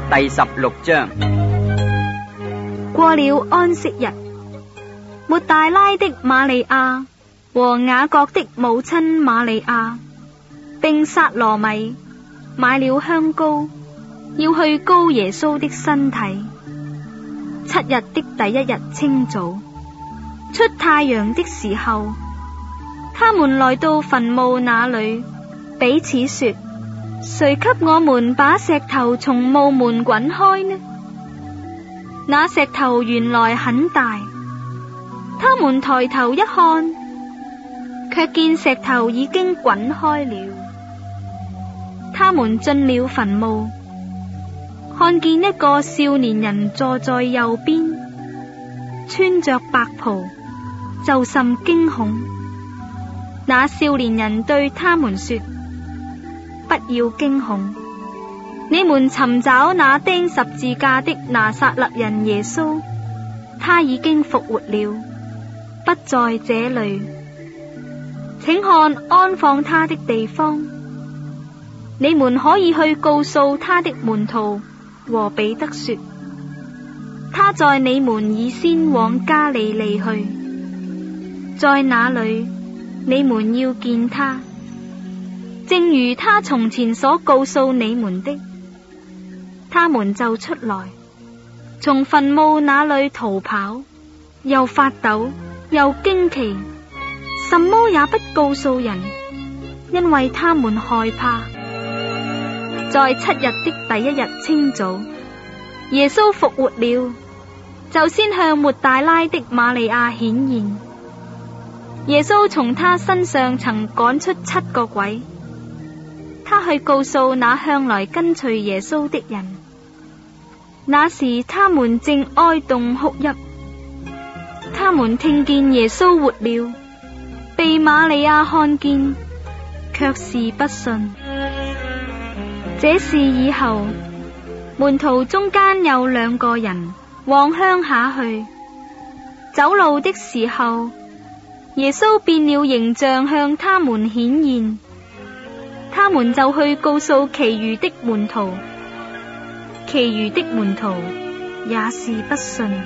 第16章。 過了安息日，抹大拉的瑪利亞和雅各的母親瑪利亞並撒羅米買了香膏，要去膏耶穌的身體。7日的第一日清早，出太陽的時候，他們來到墳墓那裏，彼此說：誰給我們把石頭從墓門滾開呢？那石頭原來很大，他們抬頭一看，卻見石頭已經滾開了。他們進了墳墓，看見一個少年人坐在右邊，穿着白袍，就甚驚恐。那少年人對他們說：不要驚恐，你們尋找那釘十字架的拿撒勒人耶穌，他已經復活了，不在這裏。請看安放他的地方，你們可以去告訴他的門徒和彼得說，他在你們以先往加利利去，在那裏你們要見他，正如他從前所告訴你們的。他們就出來，從墳墓那裏逃跑，又發抖又驚奇，什麼也不告訴人，因為他們害怕。在7日的第一日清早，耶穌復活了，就先向抹大拉的瑪利亞顯現。耶穌從他身上曾趕出7個鬼，他去告訴那向來跟隨耶穌的人。那時他們正哀慟哭泣，他們聽見耶穌活了，被瑪利亞看見，卻是不信。這事以後，門徒中間有2個人往鄉下去，走路的時候，耶穌變了形象向他們顯現，他們就去告訴其餘的門徒，其餘的門徒也是不信。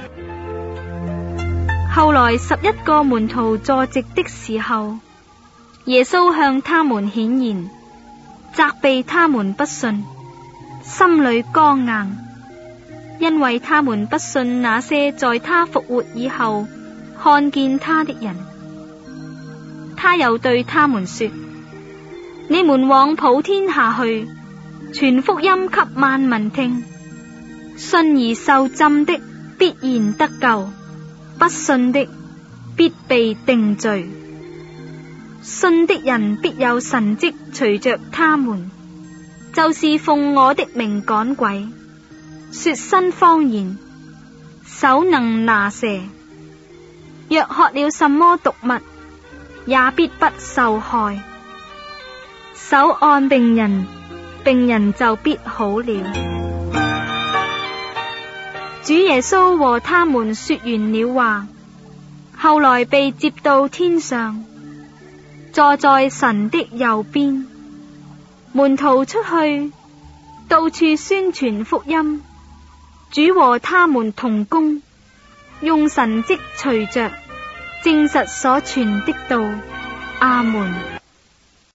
後來11個門徒坐席的時候，耶穌向他們顯現，責備他們不信，心裏剛硬，因為他們不信那些在他復活以後看見他的人。他又對他們說：你們往普天下去，傳福音給萬民聽。信而受浸的必然得救，不信的必被定罪。信的人必有神蹟隨着他們，就是奉我的名趕鬼，說新方言，手能拿蛇，若喝了什麼毒物，也必不受害。手按病人，病人就必好了。主耶穌和他們說完了話，後來被接到天上，坐在神的右邊。門徒出去，到處宣傳福音，主和他們同工，用神蹟隨着證實所傳的道。阿門。